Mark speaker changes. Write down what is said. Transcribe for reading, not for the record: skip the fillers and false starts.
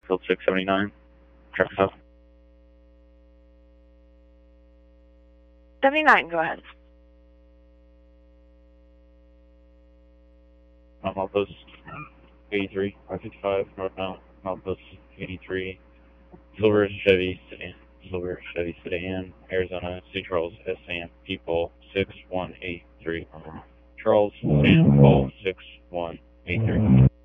Speaker 1: Field 679. Traffic stop.
Speaker 2: 79, go ahead.
Speaker 1: Outpost 83, 555, northbound. Outpost 83. Silver Chevy Sedan. Silver Chevy Sedan. Arizona, St. Charles, SAM. People 6183. Charles, Sam, Paul 6183.